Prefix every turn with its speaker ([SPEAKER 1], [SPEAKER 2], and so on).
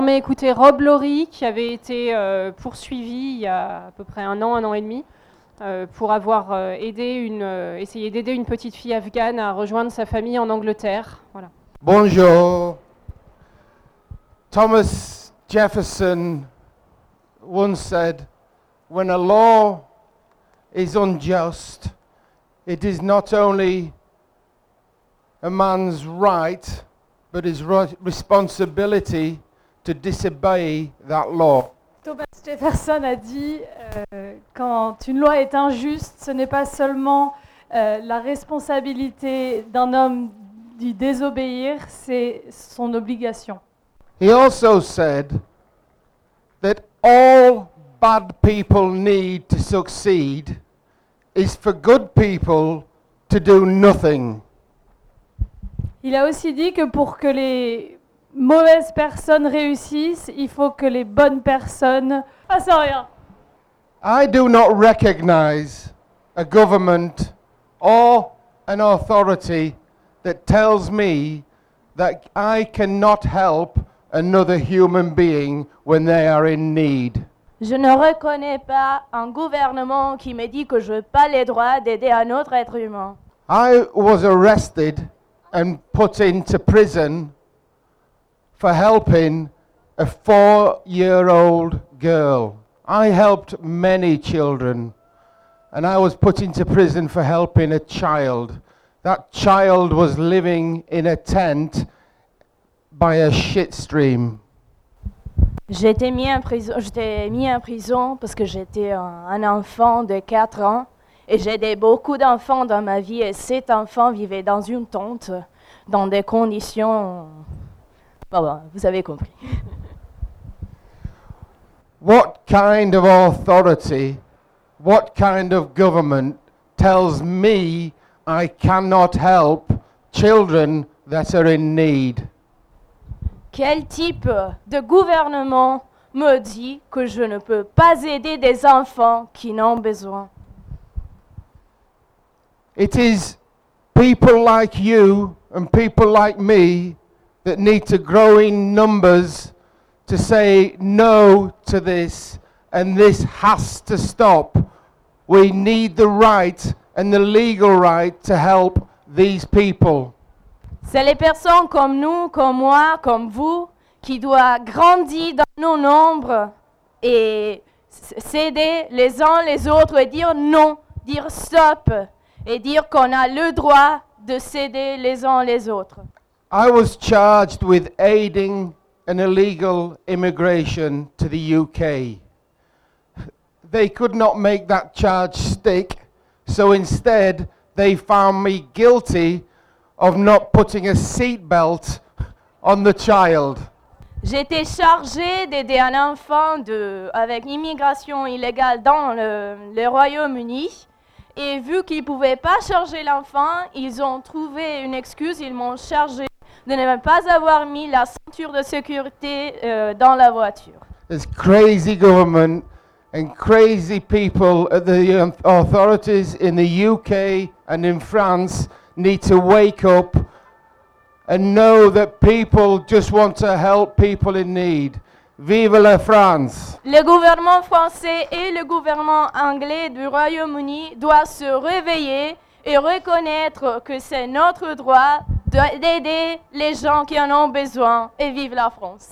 [SPEAKER 1] On a écouté Rob Laurie qui avait été poursuivi il y a à peu près un an et demi, pour avoir essayé d'aider une petite fille afghane à rejoindre sa famille en Angleterre. Voilà.
[SPEAKER 2] Bonjour. Thomas Jefferson once said, when a law is unjust, it is not only a man's right, but his responsibility to disobey that law.
[SPEAKER 3] Thomas Jefferson a dit quand une loi est injuste, ce n'est pas seulement la responsabilité d'un homme d'y désobéir, c'est son obligation.
[SPEAKER 2] He also said that all bad people need to succeed is for good people to do nothing.
[SPEAKER 3] Il a aussi dit que pour que les mauvaises personnes réussissent, il faut que les bonnes personnes fassent rien.
[SPEAKER 2] I do not recognize a government or an authority that tells me that I cannot help another human being when they are in need.
[SPEAKER 4] Je ne reconnais pas un gouvernement qui me dit que je n'ai pas le droit d'aider un autre être humain.
[SPEAKER 2] I was arrested and put into prison for helping a 4-year-old girl. I helped many children, and I was put into prison for helping a child. That child was living in a tent by a shit stream.
[SPEAKER 4] J'étais mis en prison parce que j'étais un enfant de 4 ans et j'ai aidé beaucoup d'enfants dans ma vie et cet enfant vivait dans une tente, dans des conditions... Bon, vous avez compris.
[SPEAKER 2] What kind of authority, what kind of government tells me I cannot help children that are in need?
[SPEAKER 4] Quel type de gouvernement me dit que je ne peux pas aider des enfants qui n'ont besoin?
[SPEAKER 2] It is people like you and people like me that need to grow in numbers to say no to this, and this has to stop. We need the right and the legal right to help these people.
[SPEAKER 4] C'est les personnes comme nous, comme moi, comme vous, qui doivent grandir dans nos nombres et s'aider les uns les autres et dire non, dire stop et dire qu'on a le droit de s'aider les uns les autres.
[SPEAKER 2] I was charged with aiding an illegal immigration to the UK. They could not make that charge stick, so instead they found me guilty of not putting a seatbelt on the child.
[SPEAKER 4] J'étais chargée d'aider un enfant avec immigration illégale dans le Royaume-Uni. Et vu qu'ils ne pouvaient pas charger l'enfant, ils ont trouvé une excuse, ils m'ont chargé de ne pas avoir mis la ceinture de sécurité dans la voiture.
[SPEAKER 2] There's crazy government and crazy people at the authorities in the UK and in France need to wake up and know that people just want to help people in need. Vive la France!
[SPEAKER 4] Le gouvernement français et le gouvernement anglais du Royaume-Uni doivent se réveiller et reconnaître que c'est notre droit d'aider les gens qui en ont besoin, et vive la France!